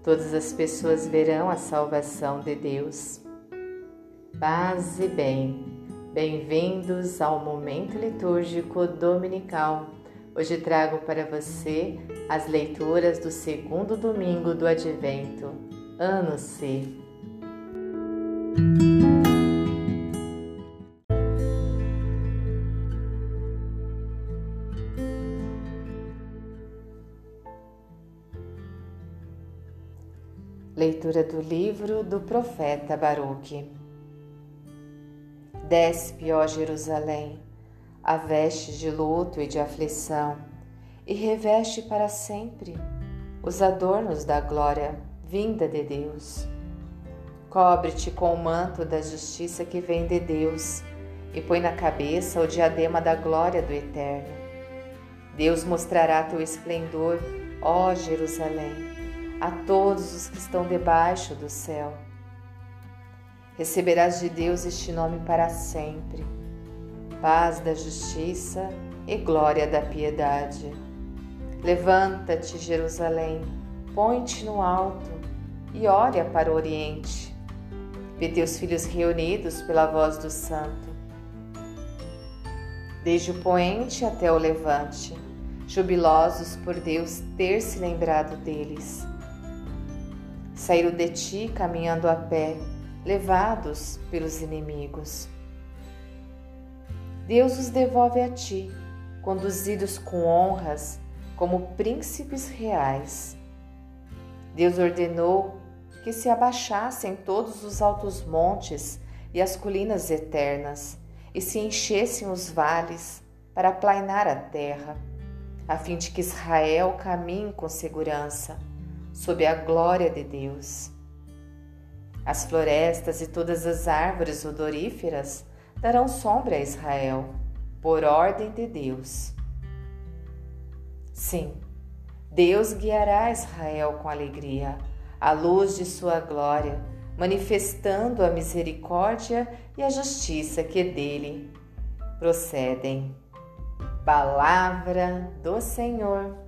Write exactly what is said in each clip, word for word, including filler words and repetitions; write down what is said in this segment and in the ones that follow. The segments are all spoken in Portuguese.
todas as pessoas verão a salvação de Deus. Paz e bem, bem-vindos ao Momento Litúrgico Dominical. Hoje trago para você as leituras do segundo domingo do Advento, Ano C. Leitura do livro do profeta Baruque. Despe, ó Jerusalém, a veste de luto e de aflição, e reveste para sempre os adornos da glória vinda de Deus. Cobre-te com o manto da justiça que vem de Deus, e põe na cabeça o diadema da glória do Eterno. Deus mostrará teu esplendor, ó Jerusalém, a todos os que estão debaixo do céu. Receberás de Deus este nome para sempre: paz da justiça e glória da piedade. Levanta-te, Jerusalém, põe-te no alto e olha para o oriente. Vê teus filhos reunidos pela voz do santo. Desde o poente até o levante, jubilosos por Deus ter se lembrado deles. Saíram de ti caminhando a pé, levados pelos inimigos. Deus os devolve a ti, conduzidos com honras como príncipes reais. Deus ordenou que se abaixassem todos os altos montes e as colinas eternas, e se enchessem os vales para aplainar a terra, a fim de que Israel caminhe com segurança, sob a glória de Deus. As florestas e todas as árvores odoríferas darão sombra a Israel, por ordem de Deus. Sim, Deus guiará Israel com alegria, à luz de sua glória, manifestando a misericórdia e a justiça que dele procedem. Palavra do Senhor.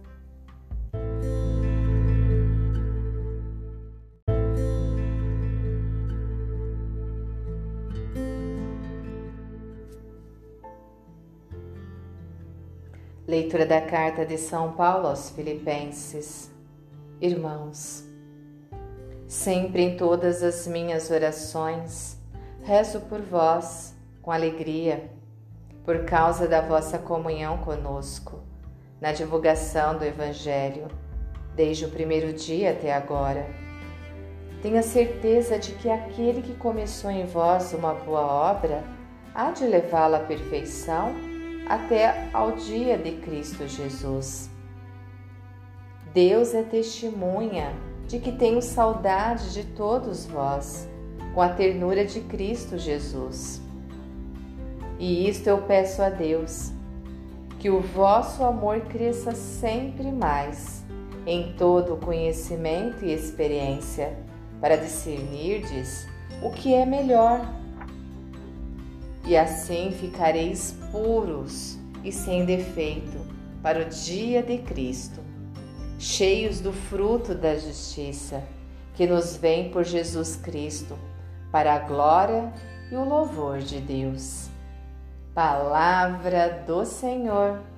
Leitura da Carta de São Paulo aos Filipenses. Irmãos, sempre em todas as minhas orações, rezo por vós com alegria, por causa da vossa comunhão conosco, na divulgação do Evangelho, desde o primeiro dia até agora. Tenho a certeza de que aquele que começou em vós uma boa obra há de levá-la à perfeição até ao dia de Cristo Jesus. Deus é testemunha de que tenho saudade de todos vós, com a ternura de Cristo Jesus. E isto eu peço a Deus, que o vosso amor cresça sempre mais, em todo o conhecimento e experiência, para discernirdes o que é melhor. E assim ficareis puros e sem defeito para o dia de Cristo, cheios do fruto da justiça, que nos vem por Jesus Cristo, para a glória e o louvor de Deus. Palavra do Senhor.